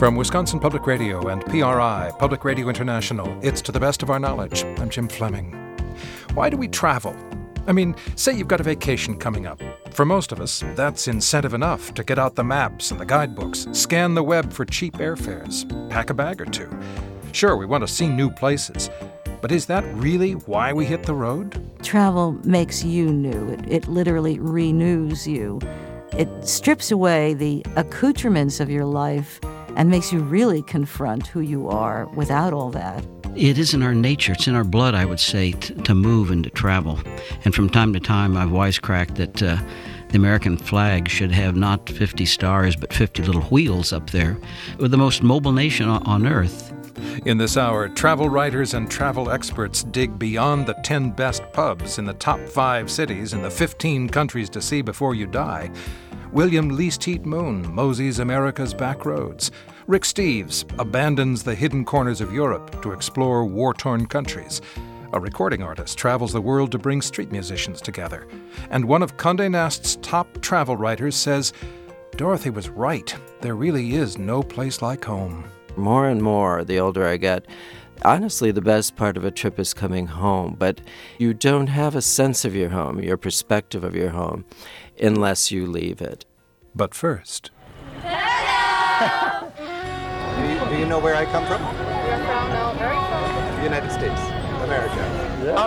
From Wisconsin Public Radio and PRI, Public Radio International, it's To the Best of Our Knowledge. I'm Jim Fleming. Why do we travel? I mean, say you've got a vacation coming up. For most of us, that's incentive enough to get out the maps and the guidebooks, scan the web for cheap airfares, pack a bag or two. Sure, we want to see new places, but is that really why we hit the road? Travel makes you new. It literally renews you. It strips away the accoutrements of your life and makes you really confront who you are without all that. It is in our nature, it's in our blood, I would say, to move and to travel. And from time to time, I've wisecracked that the American flag should have not 50 stars, but 50 little wheels up there. We're the most mobile nation on Earth. In this hour, travel writers and travel experts dig beyond the 10 best pubs in the top 5 cities in the 15 countries to see before you die. William Least Heat Moon moseys America's back roads. Rick Steves abandons the hidden corners of Europe to explore war-torn countries. A recording artist travels the world to bring street musicians together. And one of Condé Nast's top travel writers says, Dorothy was right. There really is no place like home. More and more, the older I get, honestly, the best part of a trip is coming home. But you don't have a sense of your home, your perspective of your home, unless you leave it. But first... Hello! Do you know where I come from? You're from America. United States, America. Yeah.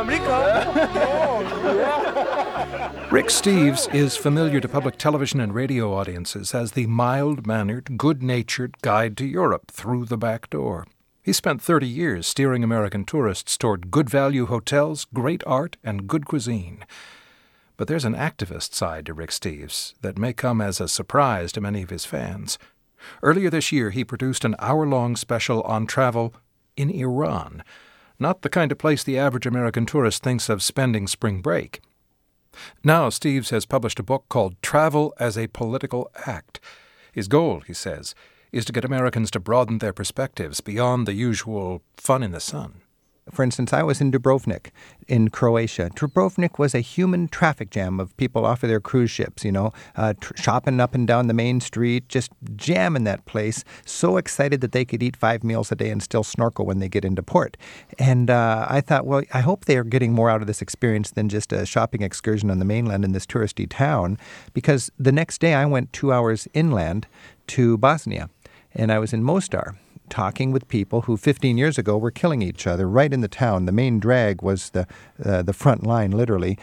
America! Rick Steves is familiar to public television and radio audiences as the mild-mannered, good-natured guide to Europe through the back door. He spent 30 years steering American tourists toward good-value hotels, great art, and good cuisine. But there's an activist side to Rick Steves that may come as a surprise to many of his fans. Earlier this year, he produced an hour-long special on travel in Iran, not the kind of place the average American tourist thinks of spending spring break. Now, Steves has published a book called Travel as a Political Act. His goal, he says, is to get Americans to broaden their perspectives beyond the usual fun in the sun. For instance, I was in Dubrovnik in Croatia. Dubrovnik was a human traffic jam of people off of their cruise ships, shopping up and down the main street, just jamming that place, so excited that they could eat 5 meals a day and still snorkel when they get into port. And I thought, well, I hope they are getting more out of this experience than just a shopping excursion on the mainland in this touristy town, because the next day I went 2 hours inland to Bosnia, and I was in Mostar, talking with people who 15 years ago were killing each other right in the town. The main drag was the front line, literally.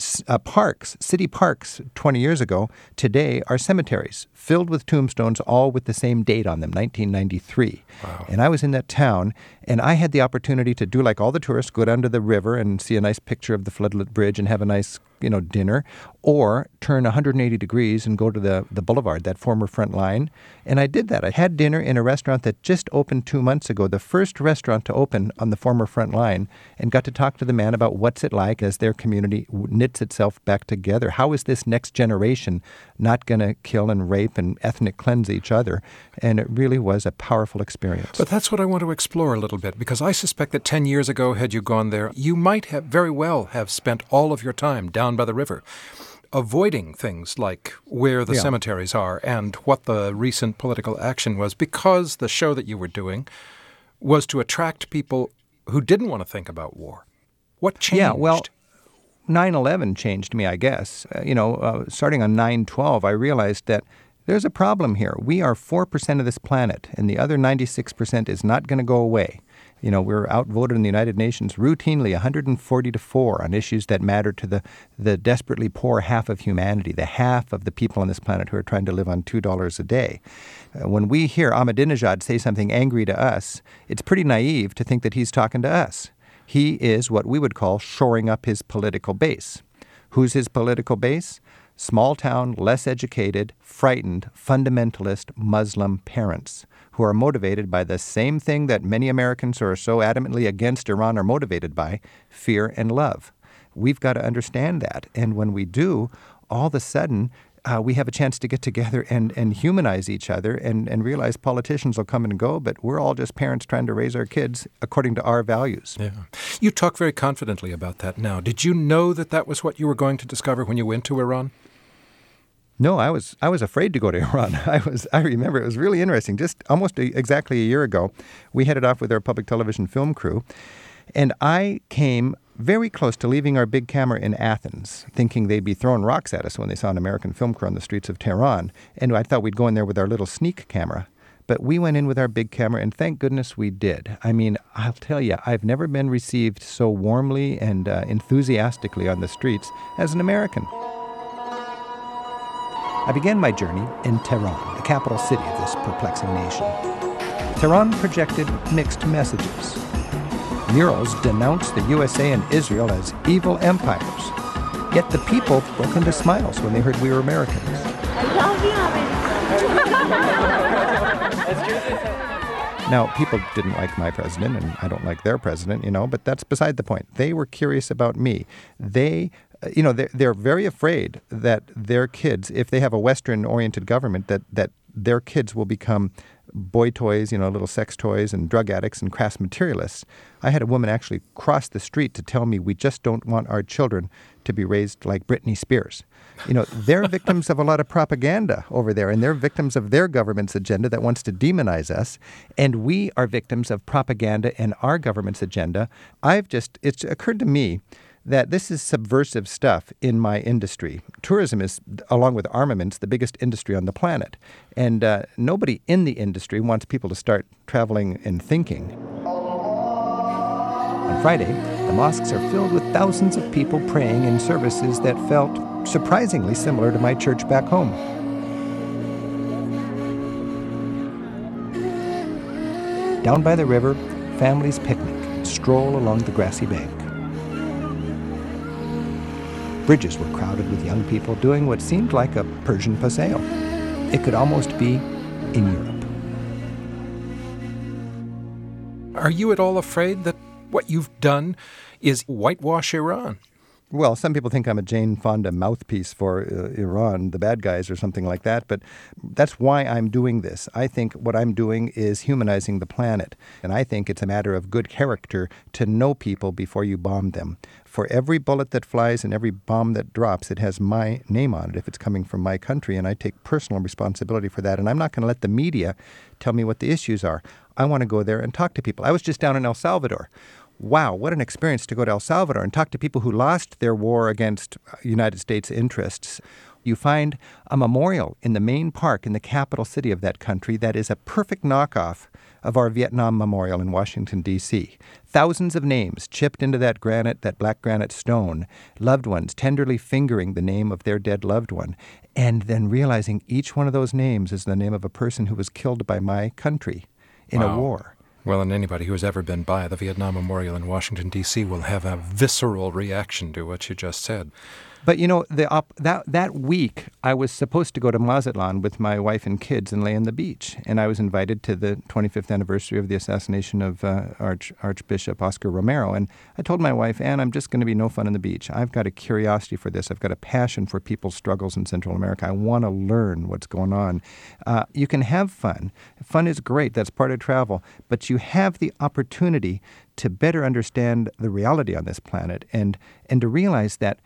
City parks 20 years ago, today are cemeteries filled with tombstones, all with the same date on them, 1993. Wow. And I was in that town, and I had the opportunity to do like all the tourists, go down to the river and see a nice picture of the floodlit bridge and have a nice, dinner, or turn 180 degrees and go to the boulevard, that former front line. And I did that. I had dinner in a restaurant that just opened 2 months ago, the first restaurant to open on the former front line, and got to talk to the man about what's it like as their community knits itself back together. How is this next generation not going to kill and rape and ethnic cleanse each other? And it really was a powerful experience. But that's what I want to explore a little bit, because I suspect that 10 years ago, had you gone there, you might have very well have spent all of your time down by the river, avoiding things like where the cemeteries are and what the recent political action was, because the show that you were doing was to attract people who didn't want to think about war. What changed? Yeah, well, 9/11 changed me, I guess. Starting on 9/12, I realized that there's a problem here. We are 4% of this planet, and the other 96% is not going to go away. We're outvoted in the United Nations routinely 140-4 on issues that matter to the desperately poor half of humanity, the half of the people on this planet who are trying to live on $2 a day. When we hear Ahmadinejad say something angry to us, it's pretty naive to think that he's talking to us. He is what we would call shoring up his political base. Who's his political base? Small town, less educated, frightened, fundamentalist Muslim parents who are motivated by the same thing that many Americans who are so adamantly against Iran are motivated by, fear and love. We've got to understand that. And when we do, all of a sudden, we have a chance to get together and humanize each other and realize politicians will come and go, but we're all just parents trying to raise our kids according to our values. Yeah. You talk very confidently about that now. Did you know that that was what you were going to discover when you went to Iran? No, I was afraid to go to Iran. I remember it was really interesting. Just almost exactly a year ago, we headed off with our public television film crew, and I came very close to leaving our big camera in Athens, thinking they'd be throwing rocks at us when they saw an American film crew on the streets of Tehran, and I thought we'd go in there with our little sneak camera. But we went in with our big camera, and thank goodness we did. I mean, I'll tell you, I've never been received so warmly and enthusiastically on the streets as an American. I began my journey in Tehran, the capital city of this perplexing nation. Tehran projected mixed messages. Murals denounced the USA and Israel as evil empires. Yet the people broke into smiles when they heard we were Americans. Now, people didn't like my president, and I don't like their president, but that's beside the point. They were curious about me. They're very afraid that their kids, if they have a Western-oriented government, that their kids will become boy toys, little sex toys and drug addicts and crass materialists. I had a woman actually cross the street to tell me we just don't want our children to be raised like Britney Spears. They're victims of a lot of propaganda over there, and they're victims of their government's agenda that wants to demonize us, and we are victims of propaganda and our government's agenda. It's occurred to me that this is subversive stuff in my industry. Tourism is, along with armaments, the biggest industry on the planet. And nobody in the industry wants people to start traveling and thinking. On Friday, the mosques are filled with thousands of people praying in services that felt surprisingly similar to my church back home. Down by the river, families picnic and stroll along the grassy bank. Bridges were crowded with young people doing what seemed like a Persian paseo. It could almost be in Europe. Are you at all afraid that what you've done is whitewash Iran? Well, some people think I'm a Jane Fonda mouthpiece for Iran, the bad guys or something like that, but that's why I'm doing this. I think what I'm doing is humanizing the planet, and I think it's a matter of good character to know people before you bomb them. For every bullet that flies and every bomb that drops, it has my name on it if it's coming from my country, and I take personal responsibility for that, and I'm not going to let the media tell me what the issues are. I want to go there and talk to people. I was just down in El Salvador. Wow, what an experience to go to El Salvador and talk to people who lost their war against United States interests. You find a memorial in the main park in the capital city of that country that is a perfect knockoff of our Vietnam Memorial in Washington, D.C. Thousands of names chipped into that granite, that black granite stone, loved ones tenderly fingering the name of their dead loved one, and then realizing each one of those names is the name of a person who was killed by my country in a war. Well, and anybody who has ever been by the Vietnam Memorial in Washington, D.C. will have a visceral reaction to what you just said. But, that week, I was supposed to go to Mazatlan with my wife and kids and lay on the beach. And I was invited to the 25th anniversary of the assassination of Archbishop Oscar Romero. And I told my wife, Ann, I'm just going to be no fun on the beach. I've got a curiosity for this. I've got a passion for people's struggles in Central America. I want to learn what's going on. You can have fun. Fun is great. That's part of travel. But you have the opportunity to better understand the reality on this planet and to realize that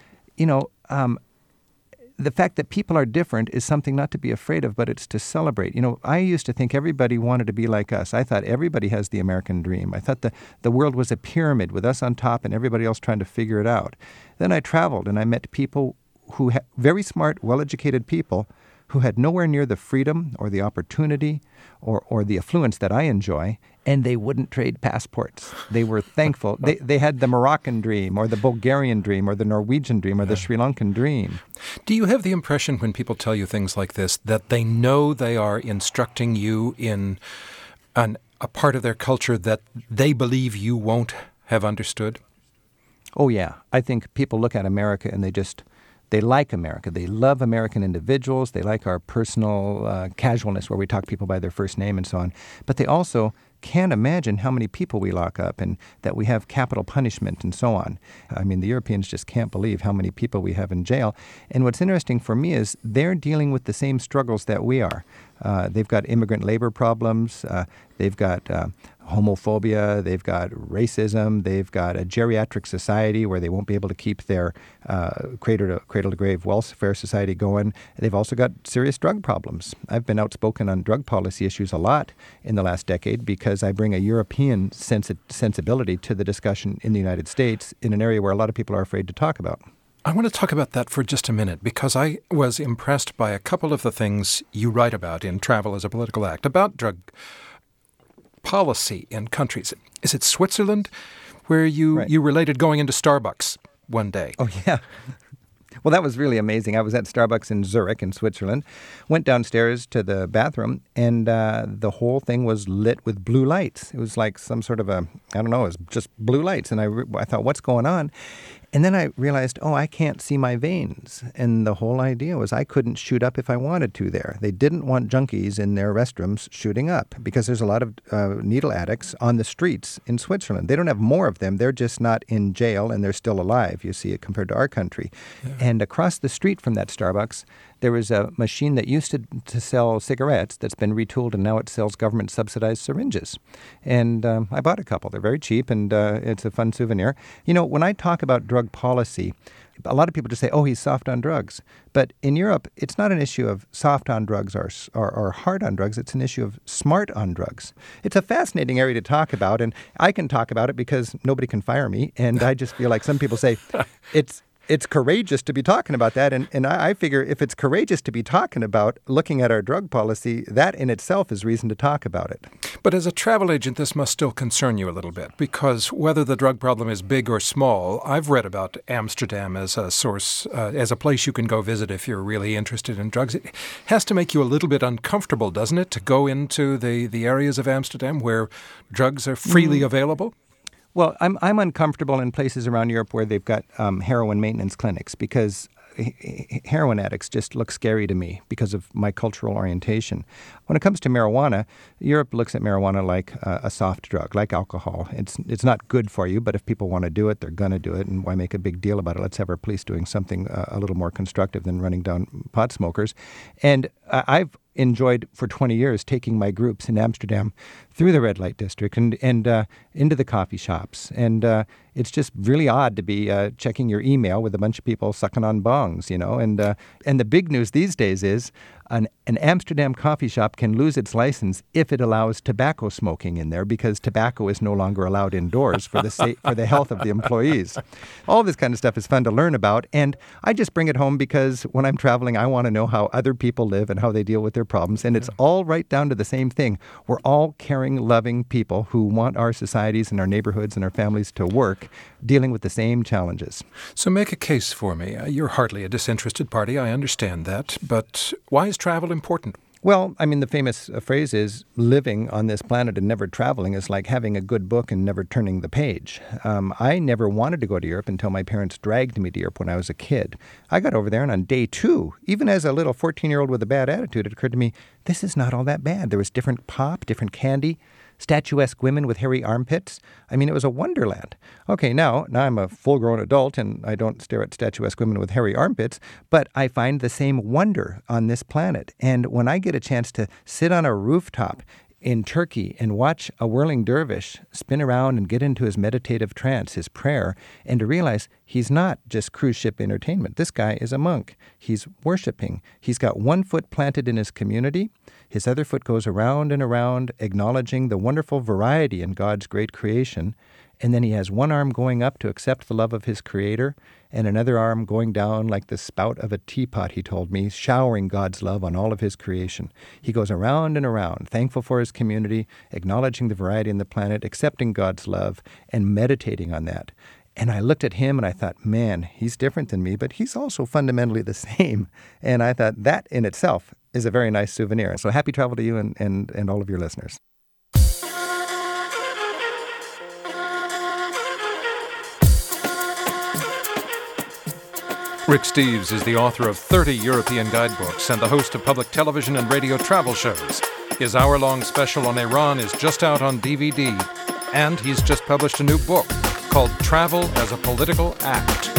the fact that people are different is something not to be afraid of, but it's to celebrate. I used to think everybody wanted to be like us. I thought everybody has the American dream. I thought the world was a pyramid with us on top and everybody else trying to figure it out. Then I traveled and I met people who very smart, well-educated people who had nowhere near the freedom or the opportunity or the affluence that I enjoy, and they wouldn't trade passports. They were thankful. They had the Moroccan dream or the Bulgarian dream or the Norwegian dream or the Sri Lankan dream. Do you have the impression when people tell you things like this that they know they are instructing you in a part of their culture that they believe you won't have understood? Oh, yeah. I think people look at America and they like America. They love American individuals. They like our personal casualness where we talk people by their first name and so on. But they also can't imagine how many people we lock up and that we have capital punishment and so on. I mean, the Europeans just can't believe how many people we have in jail. And what's interesting for me is they're dealing with the same struggles that we are. They've got immigrant labor problems. They've got homophobia. They've got racism. They've got a geriatric society where they won't be able to keep their cradle-to-grave welfare society going. They've also got serious drug problems. I've been outspoken on drug policy issues a lot in the last decade because I bring a European sensibility to the discussion in the United States in an area where a lot of people are afraid to talk about. I want to talk about that for just a minute because I was impressed by a couple of the things you write about in Travel as a Political Act, about drug policy in countries. Is it Switzerland where you related going into Starbucks one day? Oh, yeah. Well, that was really amazing. I was at Starbucks in Zurich in Switzerland, went downstairs to the bathroom, and the whole thing was lit with blue lights. It was like some sort of it was just blue lights. And I thought, what's going on? And then I realized, I can't see my veins. And the whole idea was I couldn't shoot up if I wanted to there. They didn't want junkies in their restrooms shooting up because there's a lot of needle addicts on the streets in Switzerland. They don't have more of them. They're just not in jail and they're still alive. You see it compared to our country. Yeah. And across the street from that Starbucks, there was a machine that used to sell cigarettes that's been retooled, and now it sells government-subsidized syringes. And I bought a couple. They're very cheap, and it's a fun souvenir. You know, when I talk about drug policy, a lot of people just say, he's soft on drugs. But in Europe, it's not an issue of soft on drugs or hard on drugs. It's an issue of smart on drugs. It's a fascinating area to talk about, and I can talk about it because nobody can fire me. And I just feel like some people say it's courageous to be talking about that. And I figure if it's courageous to be talking about looking at our drug policy, that in itself is reason to talk about it. But as a travel agent, this must still concern you a little bit, because whether the drug problem is big or small, I've read about Amsterdam as a source, as a place you can go visit if you're really interested in drugs. It has to make you a little bit uncomfortable, doesn't it, to go into the areas of Amsterdam where drugs are freely available? Well, I'm uncomfortable in places around Europe where they've got heroin maintenance clinics because heroin addicts just look scary to me because of my cultural orientation. When it comes to marijuana, Europe looks at marijuana like a soft drug, like alcohol. It's not good for you, but if people want to do it, they're going to do it, and why make a big deal about it? Let's have our police doing something a little more constructive than running down pot smokers. And I've enjoyed for 20 years taking my groups in Amsterdam through the red light district and into the coffee shops. And it's just really odd to be checking your email with a bunch of people sucking on bongs, you know. And the big news these days is an Amsterdam coffee shop can lose its license if it allows tobacco smoking in there because tobacco is no longer allowed indoors for the health of the employees. All this kind of stuff is fun to learn about, and I just bring it home because when I'm traveling, I want to know how other people live and how they deal with their problems, and it's all right down to the same thing. We're all caring, loving people who want our societies and our neighborhoods and our families to work, dealing with the same challenges. So make a case for me. You're hardly a disinterested party, I understand that, but why is travel important? Well, I mean, the famous phrase is living on this planet and never traveling is like having a good book and never turning the page. I never wanted to go to Europe until my parents dragged me to Europe when I was a kid. I got over there, and on day 2, even as a little 14-year-old with a bad attitude, it occurred to me, this is not all that bad. There was different pop, different candy, statuesque women with hairy armpits. I mean, it was a wonderland. Okay, now I'm a full-grown adult, and I don't stare at statuesque women with hairy armpits, but I find the same wonder on this planet. And when I get a chance to sit on a rooftop in Turkey and watch a whirling dervish spin around and get into his meditative trance, his prayer, and to realize he's not just cruise ship entertainment. This guy is a monk. He's worshiping. He's got one foot planted in his community. His other foot goes around and around, acknowledging the wonderful variety in God's great creation. And then he has one arm going up to accept the love of his Creator, and another arm going down like the spout of a teapot, he told me, showering God's love on all of his creation. He goes around and around, thankful for his community, acknowledging the variety in the planet, accepting God's love, and meditating on that. And I looked at him and I thought, man, he's different than me, but he's also fundamentally the same. And I thought that in itself is a very nice souvenir. So happy travel to you and all of your listeners. Rick Steves is the author of 30 European guidebooks and the host of public television and radio travel shows. His hour-long special on Iran is just out on DVD, and he's just published a new book called Travel as a Political Act.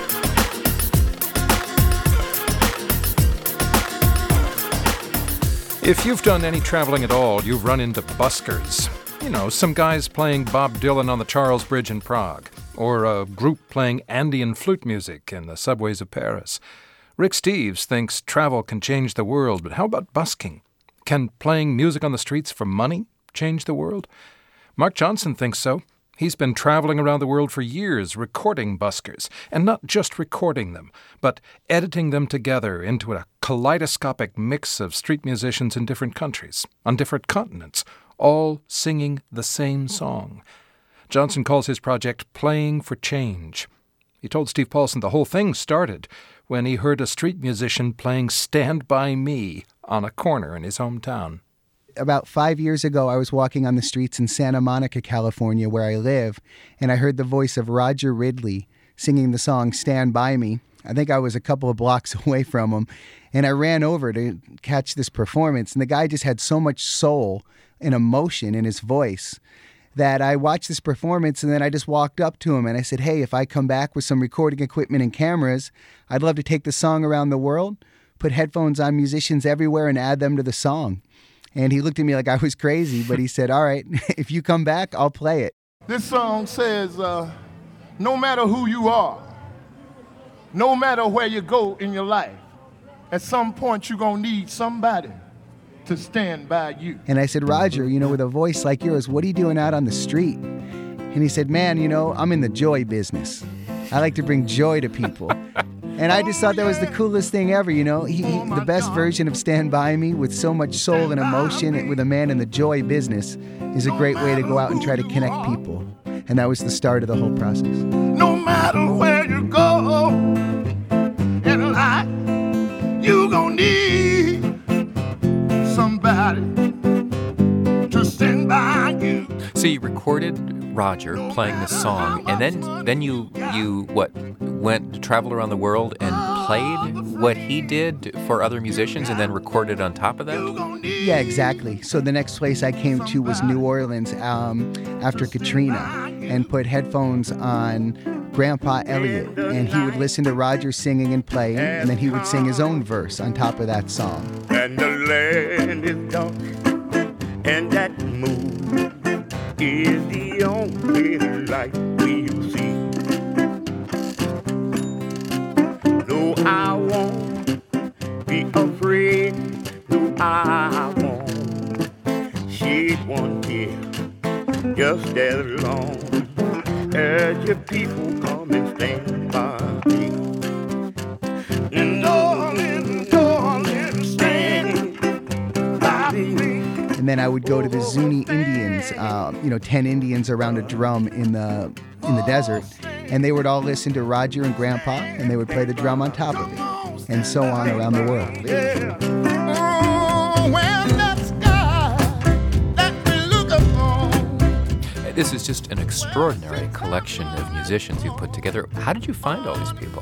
If you've done any traveling at all, you've run into buskers. You know, some guys playing Bob Dylan on the Charles Bridge in Prague, or a group playing Andean flute music in the subways of Paris. Rick Steves thinks travel can change the world, but how about busking? Can playing music on the streets for money change the world? Mark Johnson thinks so. He's been traveling around the world for years recording buskers, and not just recording them, but editing them together into a kaleidoscopic mix of street musicians in different countries, on different continents, all singing the same song. Johnson calls his project Playing for Change. He told Steve Paulson the whole thing started when he heard a street musician playing Stand By Me on a corner in his hometown. About 5 years ago, I was walking on the streets in Santa Monica, California, where I live, and I heard the voice of Roger Ridley singing the song Stand By Me. I think I was a couple of blocks away from him, and I ran over to catch this performance, and the guy just had so much soul and emotion in his voice that I watched this performance, and then I just walked up to him and I said, hey, if I come back with some recording equipment and cameras, I'd love to take the song around the world, put headphones on musicians everywhere, and add them to the song. And he looked at me like I was crazy, but he said, all right, if you come back, I'll play it. This song says, no matter who you are, no matter where you go in your life, at some point you're going to need somebody to stand by you. And I said, Roger, with a voice like yours, what are you doing out on the street? And he said, man, I'm in the joy business. I like to bring joy to people. And I just thought that was the coolest thing ever, the best version of Stand By Me with so much soul and emotion with a man in the joy business is a great way to go out and try to connect people. And that was the start of the whole process. No matter where you go in life, you gonna need somebody to stand by you. So you recorded Roger playing this song, and then you went to travel around the world and played what he did for other musicians and then recorded on top of that? Yeah, exactly. So the next place I came to was New Orleans after Katrina, and put headphones on Grandpa Elliott, and he would listen to Roger singing and playing, and then he would sing his own verse on top of that song. And the land is dark, and that moon is the only light we'll see. No, I won't be afraid. No, I won't shed one tear. Just as long as your people come and stand by me. And darling, stand by me. And then I would go to the Zuni Indians, 10 Indians around a drum in the desert, and they would all listen to Roger and Grandpa, and they would play the drum on top of it, and so on around the world. Yeah. Oh, when that sky that we look upon. This is just an extraordinary collection of musicians you put together. How did you find all these people?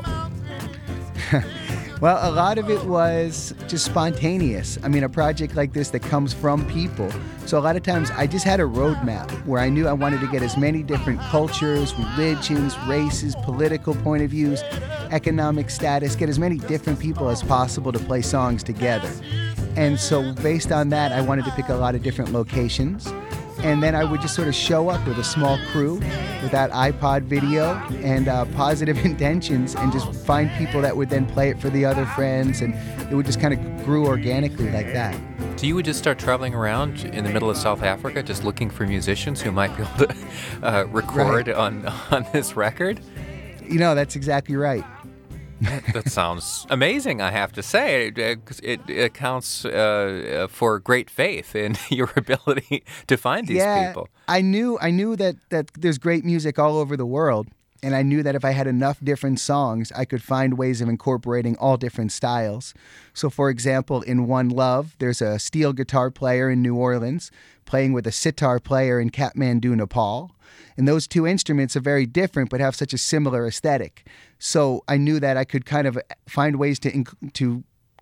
Well, a lot of it was just spontaneous. I mean, a project like this that comes from people. So a lot of times I just had a roadmap where I knew I wanted to get as many different cultures, religions, races, political point of views, economic status, get as many different people as possible to play songs together. And so based on that, I wanted to pick a lot of different locations. And then I would just sort of show up with a small crew with that iPod video and positive intentions, and just find people that would then play it for the other friends, and it would just kind of grew organically like that. So you would just start traveling around in the middle of South Africa just looking for musicians who might be able to record Right. on this record? That's exactly right. That sounds amazing, I have to say. It accounts for great faith in your ability to find these people. I knew that there's great music all over the world, and I knew that if I had enough different songs, I could find ways of incorporating all different styles. So, for example, in One Love, there's a steel guitar player in New Orleans playing with a sitar player in Kathmandu, Nepal. And those two instruments are very different but have such a similar aesthetic. So I knew that I could kind of find ways to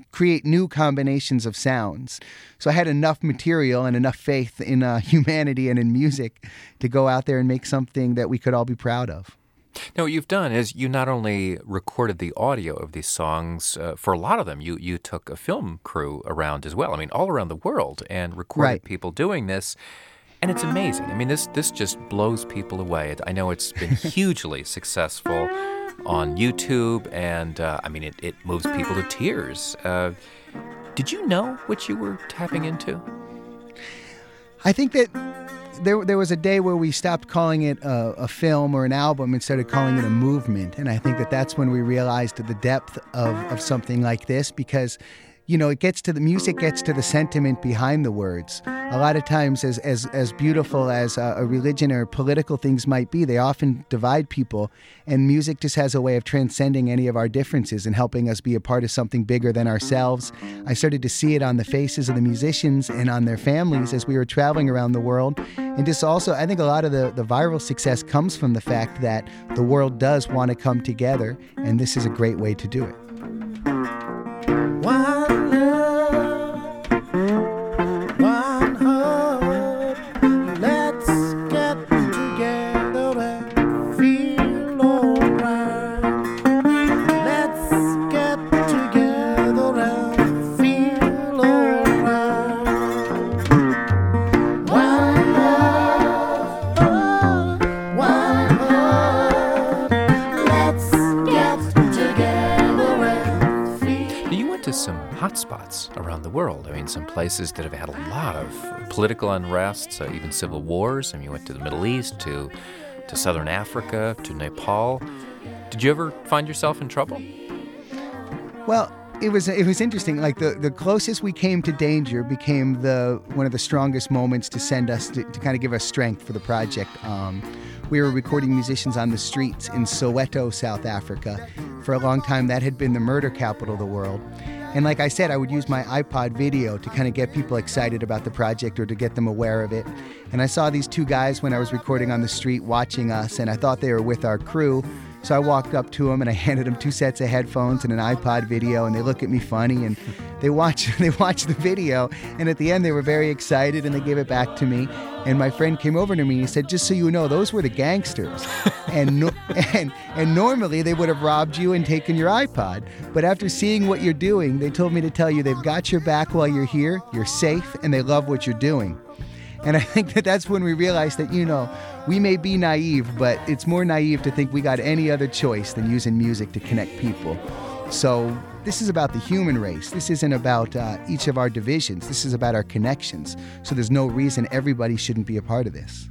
create new combinations of sounds. So I had enough material and enough faith in humanity and in music to go out there and make something that we could all be proud of. Now, what you've done is you not only recorded the audio of these songs, for a lot of them, you took a film crew around as well. I mean, all around the world, and recorded people doing this. And it's amazing. I mean, this just blows people away. I know it's been hugely successful on YouTube, and I mean, it moves people to tears. Did you know what you were tapping into? I think that there was a day where we stopped calling it a film or an album and started calling it a movement. And I think that that's when we realized the depth of something like this, because it gets to the music, gets to the sentiment behind the words. A lot of times, as beautiful as a religion or political things might be, they often divide people, and music just has a way of transcending any of our differences and helping us be a part of something bigger than ourselves. I started to see it on the faces of the musicians and on their families as we were traveling around the world. And just also, I think a lot of the viral success comes from the fact that the world does want to come together, and this is a great way to do it. One love, one heart, let's get together and feel alright. Let's get together and feel alright. One love, one heart, let's get together and feel. You went to some hot spots around the world. I mean, some places that have had a lot of political unrest, even civil wars. I mean, you went to the Middle East, to Southern Africa, to Nepal. Did you ever find yourself in trouble? Well, it was interesting. Like the closest we came to danger became one of the strongest moments to send us to kind of give us strength for the project. We were recording musicians on the streets in Soweto, South Africa. For a long time, that had been the murder capital of the world. And like I said, I would use my iPod video to kind of get people excited about the project or to get them aware of it. And I saw these two guys when I was recording on the street watching us, and I thought they were with our crew. So I walked up to them and I handed them 2 sets of headphones and an iPod video, and they look at me funny and they watch the video, and at the end they were very excited and they gave it back to me. And my friend came over to me and he said, "Just so you know, those were the gangsters." and normally they would have robbed you and taken your iPod. But after seeing what you're doing, they told me to tell you they've got your back while you're here, you're safe, and they love what you're doing. And I think that that's when we realized that, we may be naive, but it's more naive to think we got any other choice than using music to connect people. So this is about the human race. This isn't about each of our divisions. This is about our connections. So there's no reason everybody shouldn't be a part of this.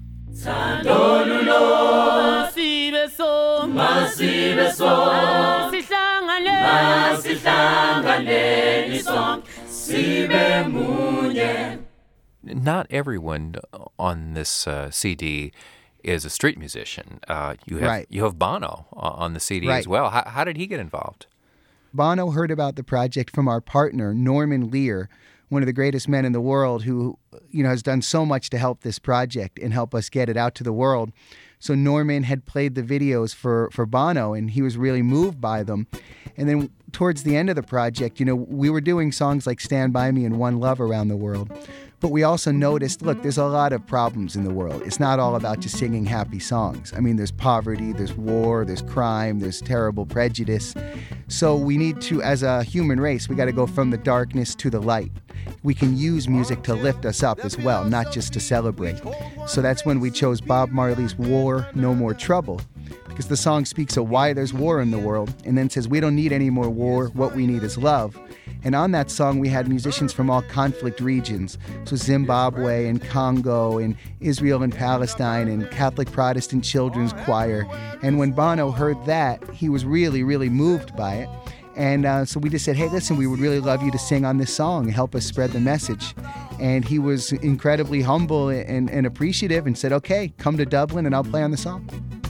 Not everyone on this CD is a street musician. You have Bono on the CD as well. How did he get involved? Bono heard about the project from our partner, Norman Lear, one of the greatest men in the world who, has done so much to help this project and help us get it out to the world. So Norman had played the videos for Bono, and he was really moved by them. And then towards the end of the project, we were doing songs like Stand By Me and One Love around the world. But we also noticed, look, there's a lot of problems in the world. It's not all about just singing happy songs. I mean, there's poverty, there's war, there's crime, there's terrible prejudice. So we need to, as a human race, we got to go from the darkness to the light. We can use music to lift us up as well, not just to celebrate. So that's when we chose Bob Marley's War, No More Trouble, because the song speaks of why there's war in the world and then says we don't need any more war, what we need is love. And on that song, we had musicians from all conflict regions. So Zimbabwe and Congo and Israel and Palestine and Catholic Protestant Children's Choir. And when Bono heard that, he was really, really moved by it. And so we just said, hey, listen, we would really love you to sing on this song and help us spread the message. And he was incredibly humble and appreciative and said, okay, come to Dublin and I'll play on the song.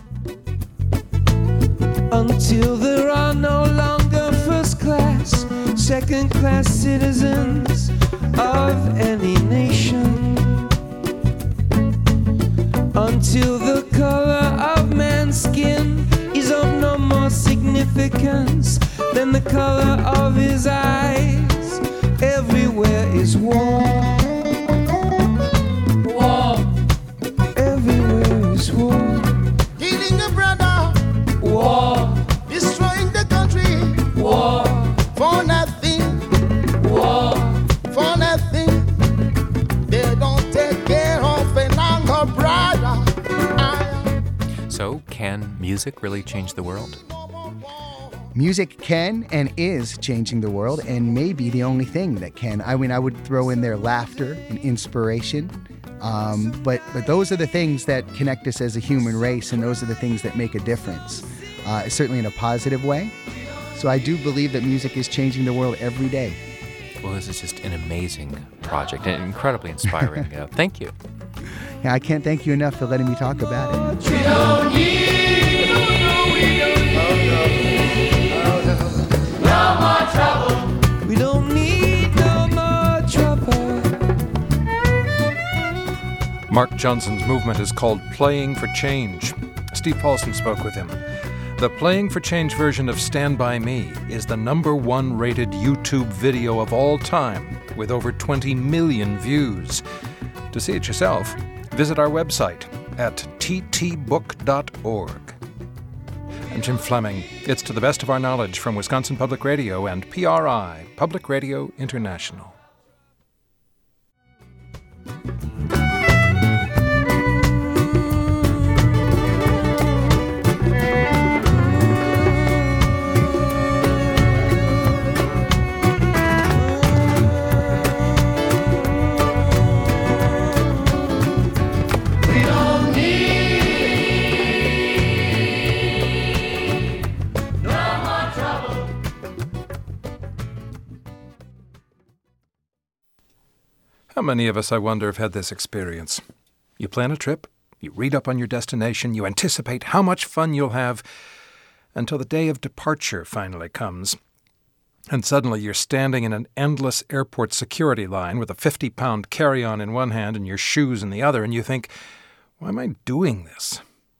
Until there are no longer first class, second class citizens of any nation. Until the color of man's skin is of no more significance than the color of his eyes. war. War. Everywhere is war. Killing a brother. War. Destroying the country. War. For nothing. War. For nothing. They don't take care of an younger brother. So, can music really change the world? Music can and is changing the world, and may be the only thing that can. I mean, I would throw in there laughter and inspiration, but those are the things that connect us as a human race, and those are the things that make a difference, certainly in a positive way. So I do believe that music is changing the world every day. Well, this is just an amazing project and incredibly inspiring. Thank you. Yeah, I can't thank you enough for letting me talk about it. We don't need no more trouble. We don't need no more trouble. Mark Johnson's movement is called Playing for Change. Steve Paulson spoke with him. The Playing for Change version of Stand By Me is the #1 rated YouTube video of all time, with over 20 million views. To see it yourself, visit our website at ttbook.org. I'm Jim Fleming. It's To the Best of Our Knowledge from Wisconsin Public Radio and PRI, Public Radio International. How many of us, I wonder, have had this experience? You plan a trip, you read up on your destination, you anticipate how much fun you'll have, until the day of departure finally comes. And suddenly you're standing in an endless airport security line with a 50-pound carry-on in one hand and your shoes in the other, and you think, why am I doing this?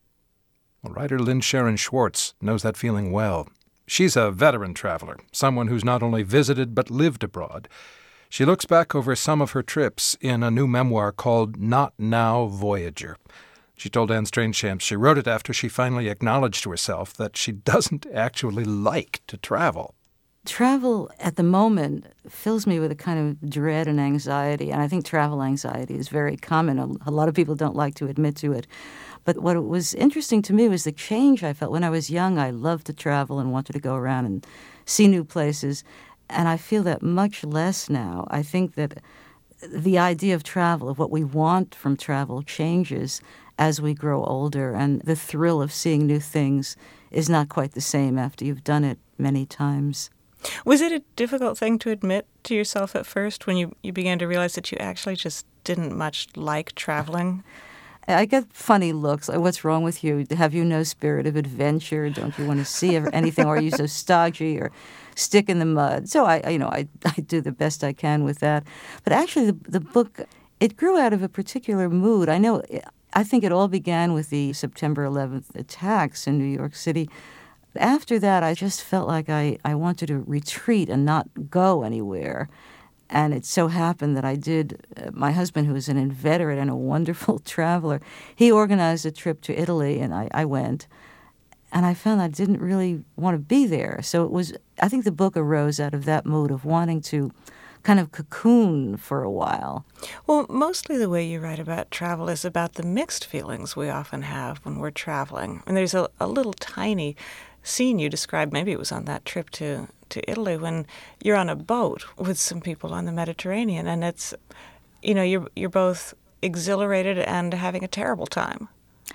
Well, writer Lynn Sharon Schwartz knows that feeling well. She's a veteran traveler, someone who's not only visited but lived abroad. She looks back over some of her trips in a new memoir called Not Now, Voyager. She told Anne Strangeshamp she wrote it after she finally acknowledged to herself that she doesn't actually like to travel. Travel at the moment fills me with a kind of dread and anxiety, and I think travel anxiety is very common. A lot of people don't like to admit to it. But what was interesting to me was the change I felt. When I was young, I loved to travel and wanted to go around and see new places. And I feel that much less now. I think that the idea of travel, of what we want from travel, changes as we grow older. And the thrill of seeing new things is not quite the same after you've done it many times. Was it a difficult thing to admit to yourself at first when you began to realize that you actually just didn't much like traveling? I get funny looks. Like, what's wrong with you? Have you no spirit of adventure? Don't you want to see anything? Or are you so stodgy or stick in the mud? So I do the best I can with that. But actually, the book, it grew out of a particular mood. I think it all began with the September 11th attacks in New York City. After that, I just felt like I wanted to retreat and not go anywhere. And it so happened that I did. My husband, who is an inveterate and a wonderful traveler, he organized a trip to Italy, and I went. And I found I didn't really want to be there. So I think the book arose out of that mood of wanting to kind of cocoon for a while. Well, mostly the way you write about travel is about the mixed feelings we often have when we're traveling. And there's a little tiny scene you described, maybe it was on that trip to Italy, when you're on a boat with some people on the Mediterranean, and it's, you're both exhilarated and having a terrible time.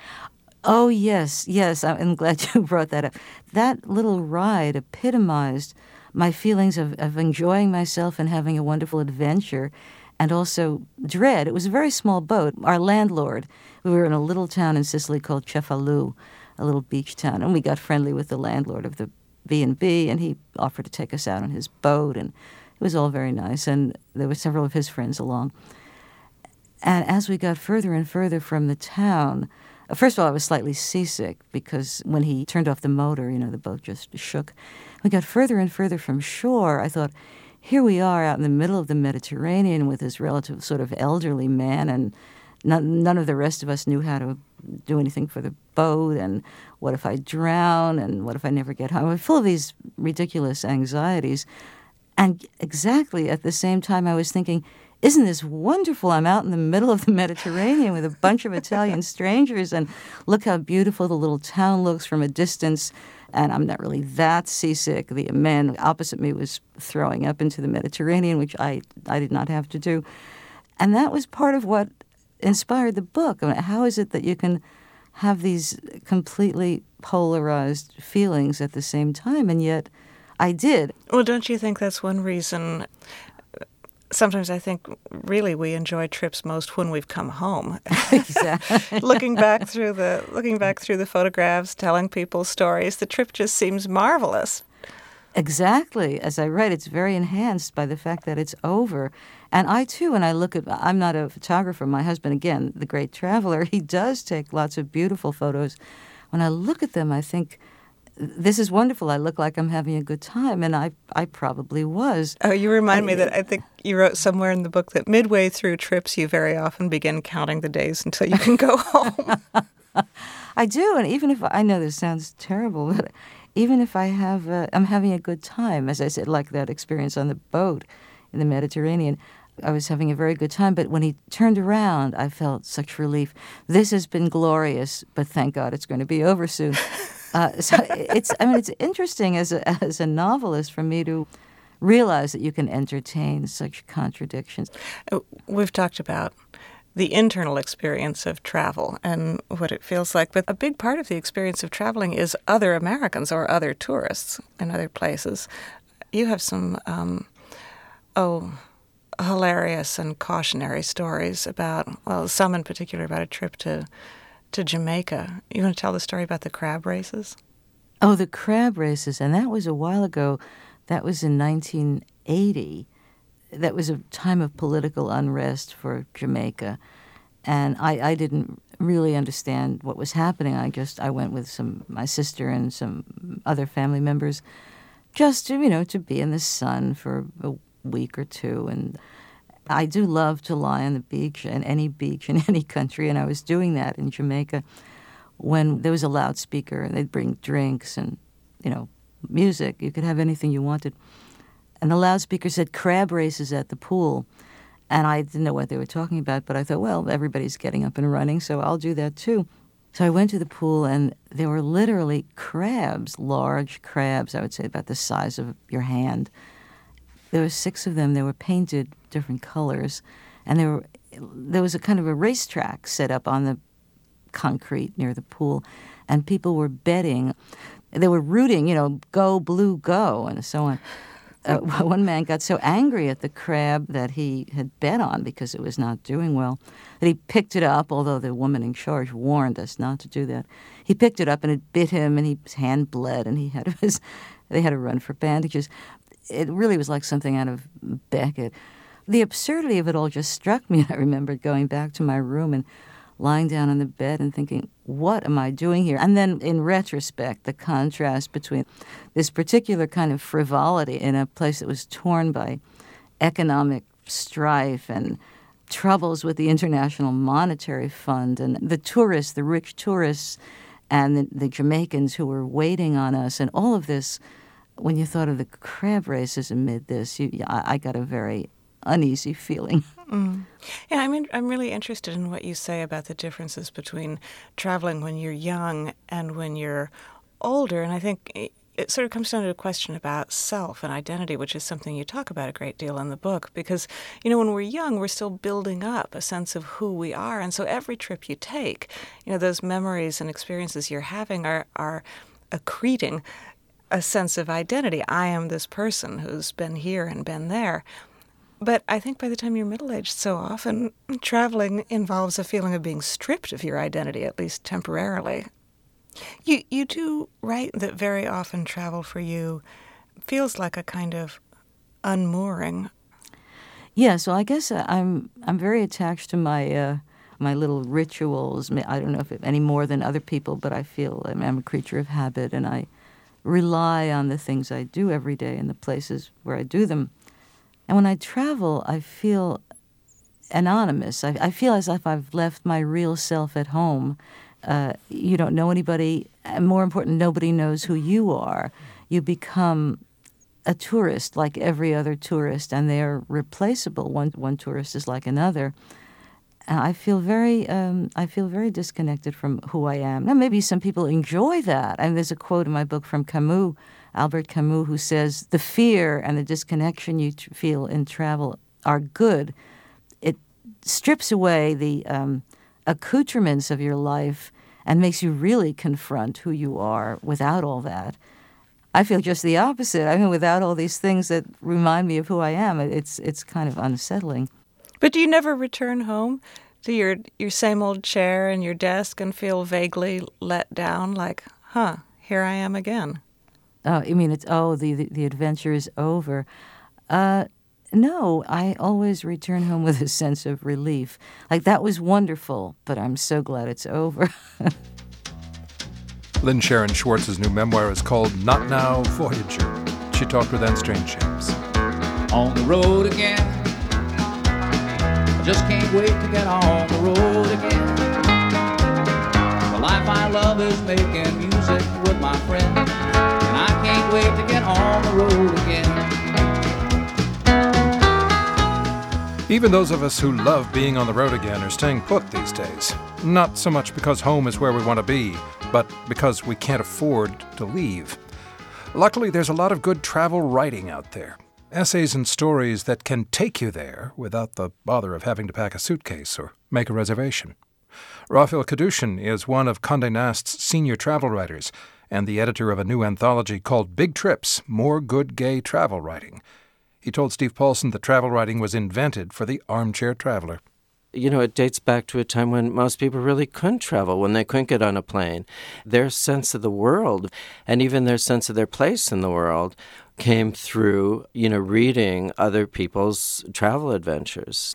Oh, yes, I'm glad you brought that up. That little ride epitomized my feelings of enjoying myself and having a wonderful adventure, and also dread. It was a very small boat. Our landlord, we were in a little town in Sicily called Cefalù, a little beach town, and we got friendly with the landlord of the B&B, and he offered to take us out on his boat, and it was all very nice, and there were several of his friends along. And as we got further and further from the town, first of all, I was slightly seasick because when he turned off the motor, the boat just shook. We got further and further from shore. I thought, here we are out in the middle of the Mediterranean with this relative sort of elderly man, and none of the rest of us knew how to do anything for the boat, and what if I drown, and what if I never get home? I'm full of these ridiculous anxieties. And exactly at the same time I was thinking, isn't this wonderful? I'm out in the middle of the Mediterranean with a bunch of Italian strangers, and look how beautiful the little town looks from a distance, and I'm not really that seasick. The man opposite me was throwing up into the Mediterranean, which I did not have to do. And that was part of what inspired the book. I mean, how is it that you can have these completely polarized feelings at the same time? And yet I did. Well, don't you think that's one reason? Sometimes I think really we enjoy trips most when we've come home. Exactly. looking back through the photographs, telling people stories, the trip just seems marvelous. Exactly. As I write, it's very enhanced by the fact that it's over. And I, too, when I look at, I'm not a photographer. My husband, again, the great traveler, he does take lots of beautiful photos. When I look at them, I think, this is wonderful. I look like I'm having a good time, and I probably was. Oh, you remind me that I think you wrote somewhere in the book that midway through trips, you very often begin counting the days until you can go home. I do, and even if, I know this sounds terrible, but even if I'm having a good time, as I said, like that experience on the boat in the Mediterranean, I was having a very good time, but when he turned around, I felt such relief. This has been glorious, but thank God it's going to be over soon. So it's interesting as a novelist for me to realize that you can entertain such contradictions. We've talked about the internal experience of travel and what it feels like, but a big part of the experience of traveling is other Americans or other tourists in other places. You have some, hilarious and cautionary stories about, well, some in particular about a trip to Jamaica. You want to tell the story about the crab races? Oh, the crab races, and that was a while ago. That was in 1980. That was a time of political unrest for Jamaica, and I didn't really understand what was happening. I went with my sister and some other family members just to be in the sun for a week or two. And I do love to lie on the beach in any country, and I was doing that in Jamaica when there was a loudspeaker and they'd bring drinks and, music. You could have anything you wanted. And the loudspeaker said crab races at the pool. And I didn't know what they were talking about, but I thought, well, everybody's getting up and running, so I'll do that too. So I went to the pool, and there were literally crabs, large crabs, I would say about the size of your hand. There were 6 of them. They were painted different colors, and there was a kind of a racetrack set up on the concrete near the pool, and people were betting. They were rooting, go, blue, go, and so on. One man got so angry at the crab that he had bet on because it was not doing well that he picked it up, although the woman in charge warned us not to do that. He picked it up and it bit him, and his hand bled, and they had to run for bandages. It really was like something out of Beckett. The absurdity of it all just struck me. I remembered going back to my room and lying down on the bed and thinking, what am I doing here? And then in retrospect, the contrast between this particular kind of frivolity in a place that was torn by economic strife and troubles with the International Monetary Fund, and the tourists, the rich tourists, and the Jamaicans who were waiting on us, and all of this. When you thought of the crab races amid this, I got a very uneasy feeling. Mm. Yeah, I'm really interested in what you say about the differences between traveling when you're young and when you're older. And I think it sort of comes down to a question about self and identity, which is something you talk about a great deal in the book. Because, when we're young, we're still building up a sense of who we are. And so every trip you take, those memories and experiences you're having are accreting a sense of identity. I am this person who's been here and been there. But I think by the time you're middle-aged, so often traveling involves a feeling of being stripped of your identity, at least temporarily. You do write that very often travel for you feels like a kind of unmooring. Yeah, so I guess I'm very attached to my little rituals. I don't know if any more than other people, but I feel I'm a creature of habit, and I rely on the things I do every day and the places where I do them. And when I travel, I feel anonymous. I feel as if I've left my real self at home. You don't know anybody, and more important, nobody knows who you are. You become a tourist like every other tourist, and they're replaceable. One tourist is like another. And I feel very disconnected from who I am. Now, maybe some people enjoy that. And there's a quote in my book from Camus, Albert Camus, who says, "The fear and the disconnection you feel in travel are good. It strips away the accoutrements of your life and makes you really confront who you are without all that." I feel just the opposite. I mean, without all these things that remind me of who I am, it's kind of unsettling. But do you never return home to your same old chair and your desk and feel vaguely let down, like, here I am again? Oh, you mean the adventure is over? No, I always return home with a sense of relief. Like, that was wonderful, but I'm so glad it's over. Lynn Sharon Schwartz's new memoir is called Not Now, Voyager. She talked with Anne Strange James. On the road again. I just can't wait to get on the road again. The life I love is making music with my friends, and I can't wait to get on the road again. Even those of us who love being on the road again are staying put these days. Not so much because home is where we want to be, but because we can't afford to leave. Luckily, there's a lot of good travel writing out there. Essays and stories that can take you there without the bother of having to pack a suitcase or make a reservation. Raphael Kadushin is one of Condé Nast's senior travel writers and the editor of a new anthology called Big Trips, More Good Gay Travel Writing. He told Steve Paulson that travel writing was invented for the armchair traveler. You know, it dates back to a time when most people really couldn't travel, when they couldn't get on a plane. Their sense of the world, and even their sense of their place in the world, came through, reading other people's travel adventures.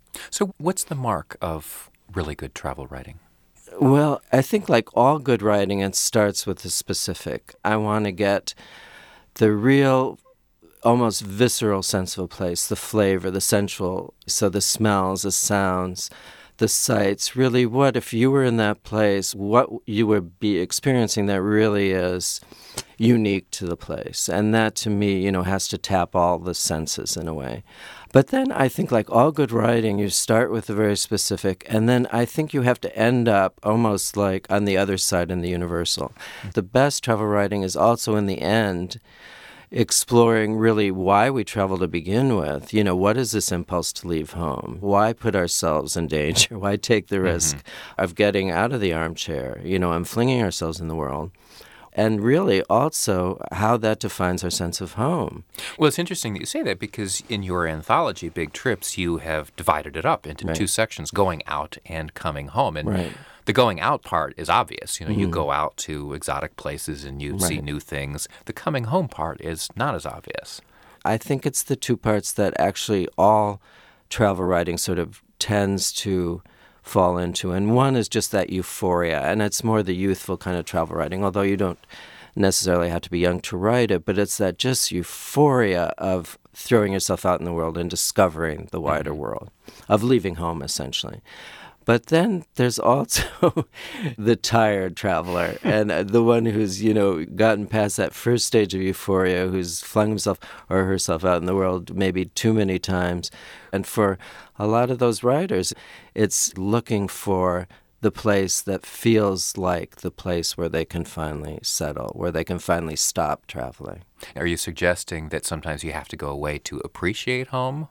So what's the mark of really good travel writing? Well, I think like all good writing, it starts with the specific. I want to get the real, almost visceral sense of a place, the flavor, the sensual, so the smells, the sounds, the sights. Really, what if you were in that place, what you would be experiencing that really is unique to the place. And that, to me, has to tap all the senses in a way. But then I think like all good writing, you start with the very specific, and then I think you have to end up almost like on the other side in the universal. The best travel writing is also in the end exploring really why we travel to begin with. What is this impulse to leave home? Why put ourselves in danger? Why take the risk of getting out of the armchair, and flinging ourselves in the world? And really also how that defines our sense of home. Well, it's interesting that you say that because in your anthology, Big Trips, you have divided it up into two sections, going out and coming home. And the going out part is obvious. You go out to exotic places and you see new things. The coming home part is not as obvious. I think it's the two parts that actually all travel writing sort of tends to fall into. And one is just that euphoria, and it's more the youthful kind of travel writing, although you don't necessarily have to be young to write it, but it's that just euphoria of throwing yourself out in the world and discovering the wider world, of leaving home, essentially. But then there's also the tired traveler and the one who's, gotten past that first stage of euphoria, who's flung himself or herself out in the world maybe too many times. And for a lot of those writers, it's looking for the place that feels like the place where they can finally settle, where they can finally stop traveling. Are you suggesting that sometimes you have to go away to appreciate home?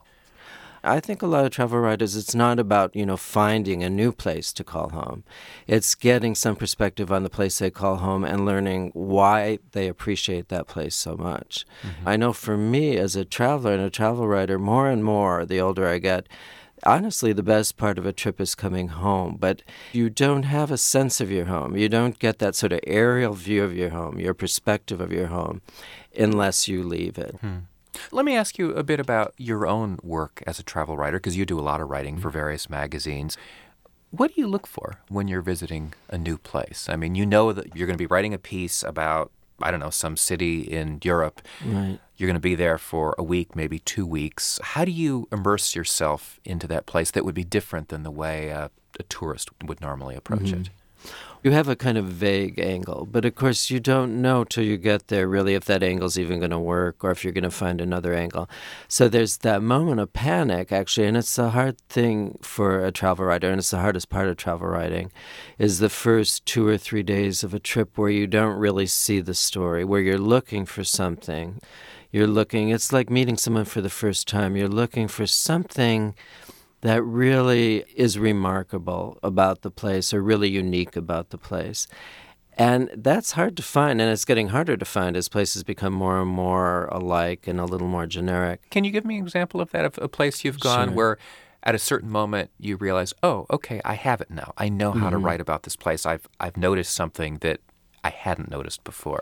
I think a lot of travel writers, it's not about, finding a new place to call home. It's getting some perspective on the place they call home and learning why they appreciate that place so much. I know for me as a traveler and a travel writer, more and more, the older I get, honestly, the best part of a trip is coming home, but you don't have a sense of your home. You don't get that sort of aerial view of your home, your perspective of your home, unless you leave it. Let me ask you a bit about your own work as a travel writer, because you do a lot of writing for various magazines. What do you look for when you're visiting a new place? I mean, you know that you're going to be writing a piece about I don't know, some city in Europe. Right. You're going to be there for a week, maybe 2 weeks. How do you immerse yourself into that place that would be different than the way a tourist would normally approach it? You have a kind of vague angle, but of course you don't know till you get there really if that angle's even going to work or if you're going to find another angle. So there's that moment of panic, actually, and it's the hard thing for a travel writer, and it's the hardest part of travel writing, is the first 2 or 3 days of a trip where you don't really see the story, where you're looking for something. It's like meeting someone for the first time. You're looking for something that really is remarkable about the place or really unique about the place. And that's hard to find, and it's getting harder to find as places become more and more alike and a little more generic. Can you give me an example of that, of a place you've gone where at a certain moment you realize, oh, okay, I have it now. I know how to write about this place. I've noticed something that I hadn't noticed before.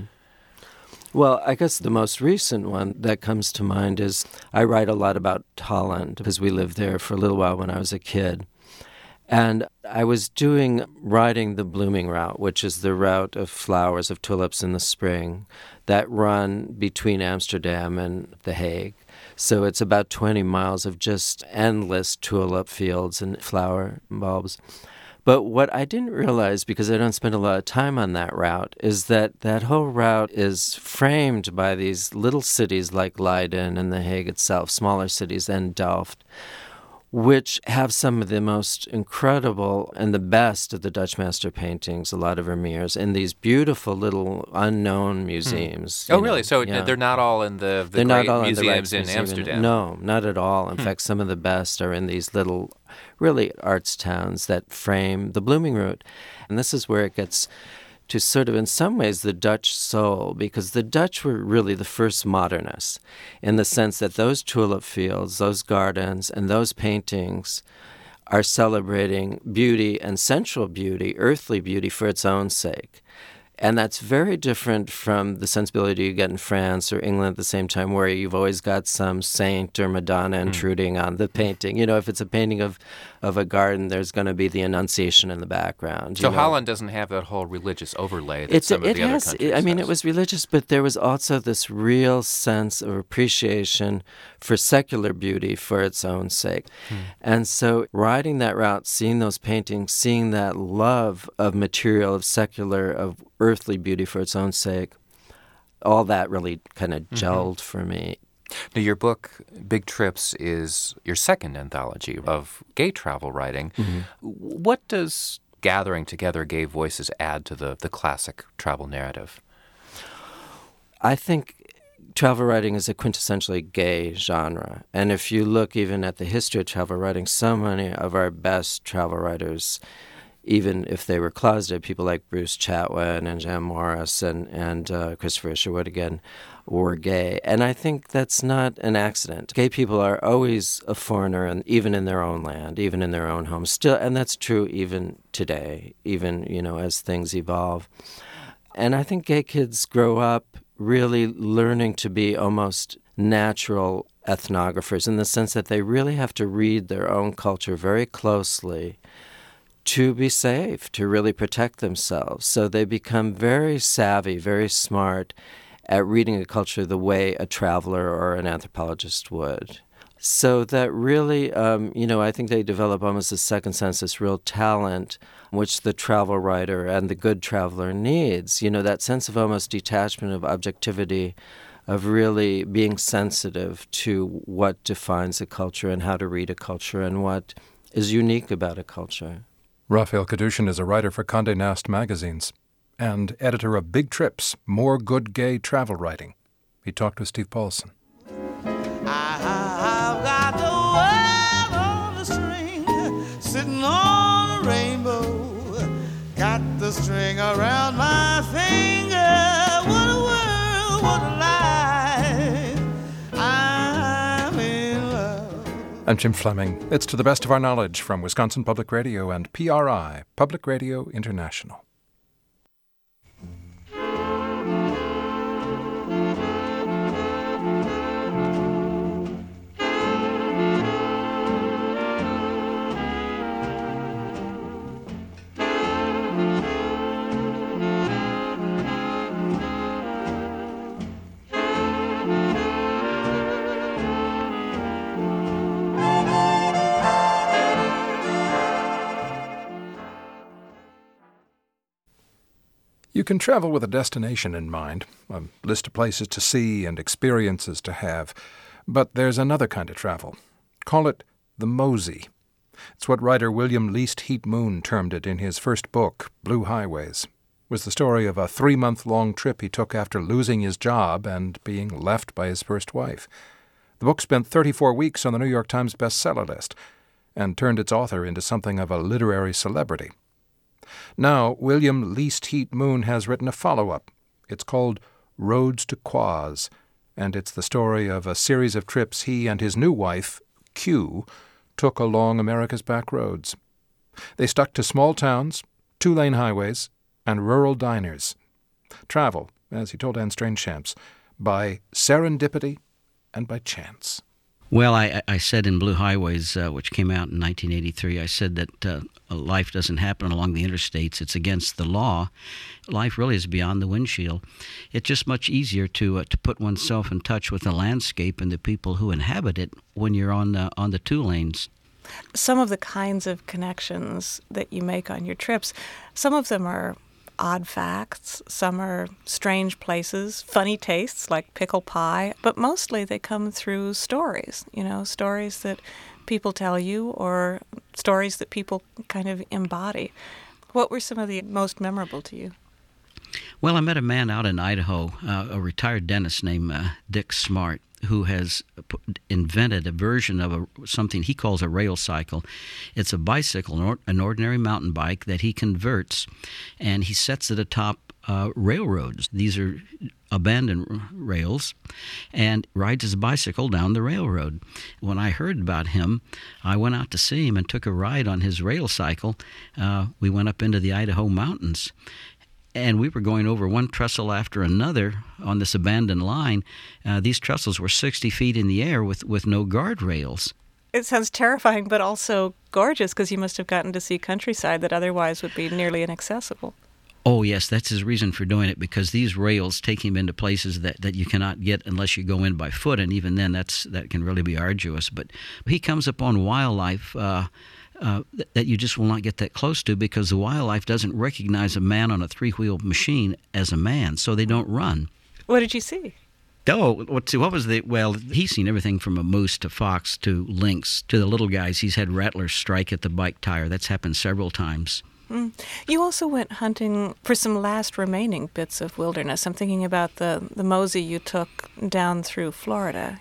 Well, I guess the most recent one that comes to mind is I write a lot about Holland because we lived there for a little while when I was a kid. And I was riding the blooming route, which is the route of flowers, of tulips in the spring that run between Amsterdam and The Hague. So it's about 20 miles of just endless tulip fields and flower bulbs. But what I didn't realize, because I don't spend a lot of time on that route, is that that whole route is framed by these little cities like Leiden and The Hague itself, smaller cities, and Delft, which have some of the most incredible and the best of the Dutch master paintings, a lot of Vermeers, in these beautiful little unknown museums. Oh, really? So they're not all in the great museums in Amsterdam? No, not at all. In fact, some of the best are in these little, really arts towns that frame the blooming route. And this is where it gets to sort of, in some ways, the Dutch soul, because the Dutch were really the first modernists in the sense that those tulip fields, those gardens, and those paintings are celebrating beauty and sensual beauty, earthly beauty for its own sake. And that's very different from the sensibility you get in France or England at the same time, where you've always got some saint or Madonna intruding on the painting. You know, if it's a painting of a garden, there's going to be the Annunciation in the background. So Holland doesn't have that whole religious overlay that some of the other countries I mean, has. it was religious, but there was also this real sense of appreciation for secular beauty for its own sake. And so riding that route, seeing those paintings, seeing that love of material, of secular, of earthly beauty for its own sake, all that really kind of gelled for me. Now, your book, Big Trips, is your second anthology of gay travel writing. What does gathering together gay voices add to the classic travel narrative? I think travel writing is a quintessentially gay genre. And if you look even at the history of travel writing, so many of our best travel writers, even if they were closeted, people like Bruce Chatwin and Jan Morris and Christopher Isherwood again, were gay. And I think that's not an accident. Gay people are always a foreigner, and even in their own land, even in their own home. Still, and that's true even today, even, as things evolve. And I think gay kids grow up really learning to be almost natural ethnographers in the sense that they really have to read their own culture very closely to be safe, to really protect themselves. So they become very savvy, very smart at reading a culture the way a traveler or an anthropologist would. So that really, I think they develop almost a second sense, this real talent, which the travel writer and the good traveler needs. That sense of almost detachment, of objectivity, of really being sensitive to what defines a culture and how to read a culture and what is unique about a culture. Raphael Kadushin is a writer for Condé Nast magazines and editor of Big Trips, More Good Gay Travel Writing. He talked with Steve Paulson. I've got the world on the string, sitting on a rainbow. Got the string around my finger. What a world, what a life. I'm in love. I'm Jim Fleming. It's To the Best of Our Knowledge from Wisconsin Public Radio and PRI, Public Radio International. You can travel with a destination in mind, a list of places to see and experiences to have. But there's another kind of travel. Call it the mosey. It's what writer William Least Heat Moon termed it in his first book, Blue Highways. It was the story of a 3-month-long trip he took after losing his job and being left by his first wife. The book spent 34 weeks on the New York Times bestseller list and turned its author into something of a literary celebrity. Now, William Least Heat Moon has written a follow-up. It's called Roads to Quoz, and it's the story of a series of trips he and his new wife, Q, took along America's back roads. They stuck to small towns, 2-lane highways, and rural diners. Travel, as he told Anne Strange-Shamps, by serendipity and by chance. Well, I said in Blue Highways, which came out in 1983, I said that life doesn't happen along the interstates. It's against the law. Life really is beyond the windshield. It's just much easier to put oneself in touch with the landscape and the people who inhabit it when you're on the 2 lanes. Some of the kinds of connections that you make on your trips, some of them are odd facts, some are strange places, funny tastes like pickle pie, but mostly they come through stories, stories that people tell you or stories that people kind of embody. What were some of the most memorable to you? Well, I met a man out in Idaho, a retired dentist named Dick Smart, who has invented a version of something he calls a rail cycle. It's a bicycle, an ordinary mountain bike that he converts, and he sets it atop railroads. These are abandoned rails, and rides his bicycle down the railroad. When I heard about him, I went out to see him and took a ride on his rail cycle. We went up into the Idaho mountains, and we were going over one trestle after another on this abandoned line. These trestles were 60 feet in the air with no guardrails. It sounds terrifying, but also gorgeous, because you must have gotten to see countryside that otherwise would be nearly inaccessible. Oh, yes, that's his reason for doing it, because these rails take him into places that you cannot get unless you go in by foot, and even then that can really be arduous. But he comes upon wildlife that you just will not get that close to, because the wildlife doesn't recognize a man on a 3-wheeled machine as a man, so they don't run. What did you see? Oh, what was the... Well, he's seen everything from a moose to fox to lynx to the little guys. He's had rattlers strike at the bike tire. That's happened several times. You also went hunting for some last remaining bits of wilderness. I'm thinking about the mosey you took down through Florida.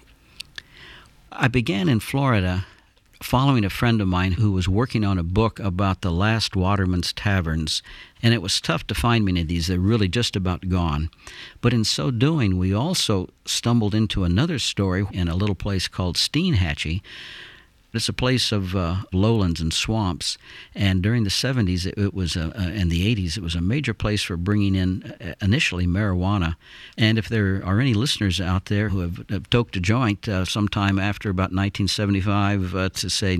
I began in Florida following a friend of mine who was working on a book about the last waterman's taverns, and it was tough to find many of these. They're really just about gone. But in so doing, we also stumbled into another story in a little place called Steinhatchee. It's a place of lowlands and swamps, and during the 70s it was and the 80s, it was a major place for bringing in initially marijuana. And if there are any listeners out there who have toked a joint sometime after about 1975 to say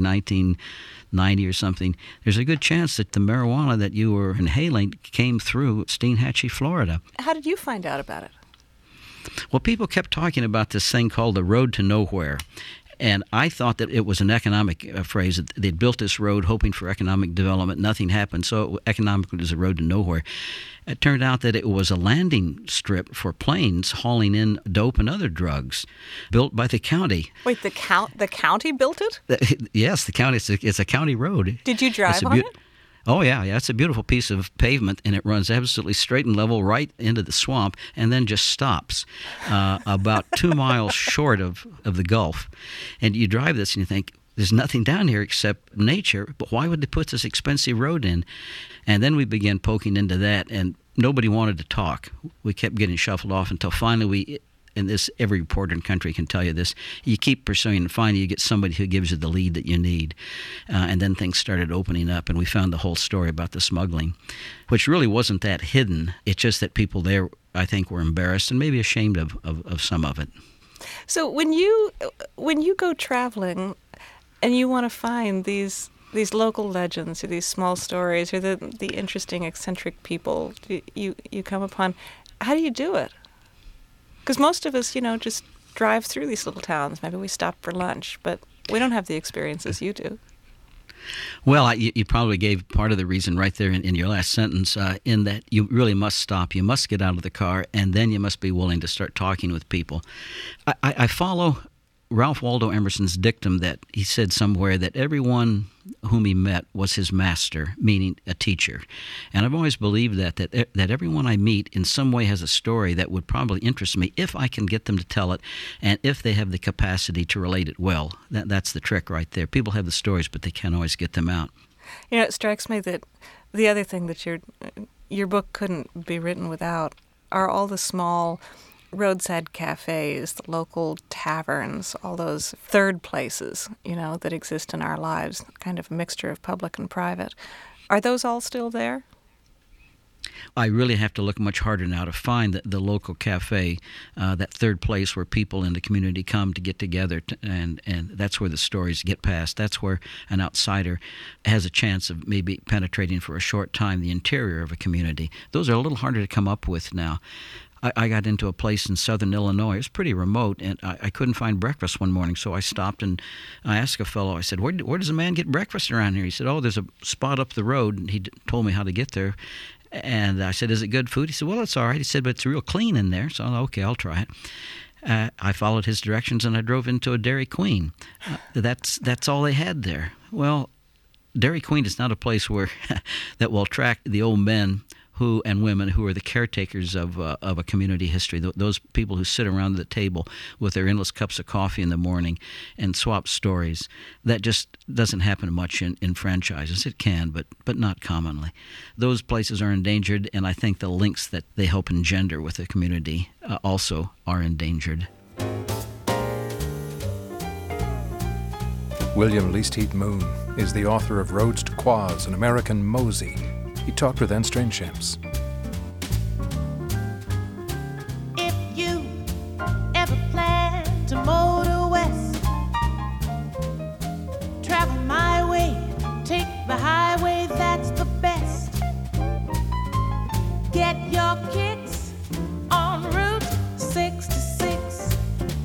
1990 or something, there's a good chance that the marijuana that you were inhaling came through Steinhatchee, Florida. How did you find out about it? Well, people kept talking about this thing called the Road to Nowhere. And I thought that it was an economic phrase. They'd built this road hoping for economic development. Nothing happened, so economically it was a road to nowhere. It turned out that it was a landing strip for planes hauling in dope and other drugs, built by the county. Wait, the county built it? Yes, the county. It's a county road. Did you drive on it? Oh, yeah. It's a beautiful piece of pavement, and it runs absolutely straight and level right into the swamp and then just stops about 2 miles short of the Gulf. And you drive this and you think, there's nothing down here except nature, but why would they put this expensive road in? And then we began poking into that, and nobody wanted to talk. We kept getting shuffled off until finally and this, every reporter in the country can tell you this, you keep pursuing and finally you get somebody who gives you the lead that you need. And then things started opening up, and we found the whole story about the smuggling, which really wasn't that hidden. It's just that people there, I think, were embarrassed and maybe ashamed of some of it. So when you go traveling and you want to find these local legends or these small stories or the interesting, eccentric people you come upon, how do you do it? Because most of us, just drive through these little towns. Maybe we stop for lunch, but we don't have the experiences you do. Well, you probably gave part of the reason right there in your last sentence, in that you really must stop. You must get out of the car, and then you must be willing to start talking with people. I follow Ralph Waldo Emerson's dictum that he said somewhere that everyone whom he met was his master, meaning a teacher. And I've always believed that everyone I meet in some way has a story that would probably interest me if I can get them to tell it, and if they have the capacity to relate it well. That's the trick right there. People have the stories, but they can't always get them out. You know, it strikes me that the other thing that your book couldn't be written without are all the small roadside cafes, the local taverns, all those third places, that exist in our lives, kind of a mixture of public and private. Are those all still there? I really have to look much harder now to find the local cafe, that third place where people in the community come to get together, and that's where the stories get passed. That's where an outsider has a chance of maybe penetrating for a short time the interior of a community. Those are a little harder to come up with now. I got into a place in southern Illinois. It was pretty remote, and I couldn't find breakfast one morning, so I stopped and I asked a fellow, I said, where does a man get breakfast around here? He said, there's a spot up the road, and he told me how to get there. And I said, is it good food? He said, well, it's all right. He said, but it's real clean in there. So, okay, I'll try it. I followed his directions, and I drove into a Dairy Queen. That's all they had there. Well, Dairy Queen is not a place where that will attract the old men and women who are the caretakers of a community history, those people who sit around the table with their endless cups of coffee in the morning and swap stories. That just doesn't happen much in franchises. It can, but not commonly. Those places are endangered, and I think the links that they help engender with the community also are endangered. William Leastheat Moon is the author of Roads to Quoz, An American Mosey. He talked with Anne Strangeshamps. If you ever plan to motor west, travel my way, take the highway, that's the best. Get your kicks on Route 66.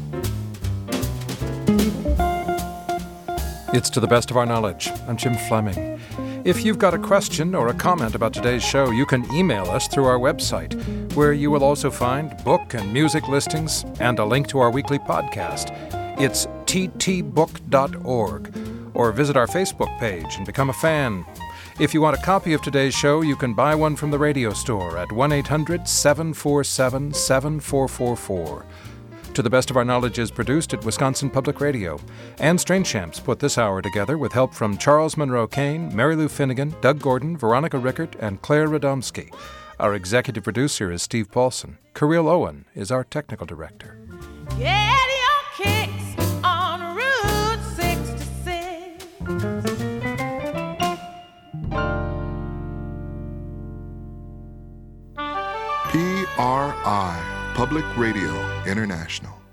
It's To the Best of Our Knowledge. I'm Jim Fleming. If you've got a question or a comment about today's show, you can email us through our website, where you will also find book and music listings and a link to our weekly podcast. It's ttbook.org, or visit our Facebook page and become a fan. If you want a copy of today's show, you can buy one from the radio store at 1-800-747-7444. To the Best of Our Knowledge is produced at Wisconsin Public Radio. Anne Strangeshamps put this hour together with help from Charles Monroe Kane, Mary Lou Finnegan, Doug Gordon, Veronica Rickert, and Claire Radomski. Our executive producer is Steve Paulson. Kirill Owen is our technical director. Get your kicks on Route 66. PRI, Public Radio International.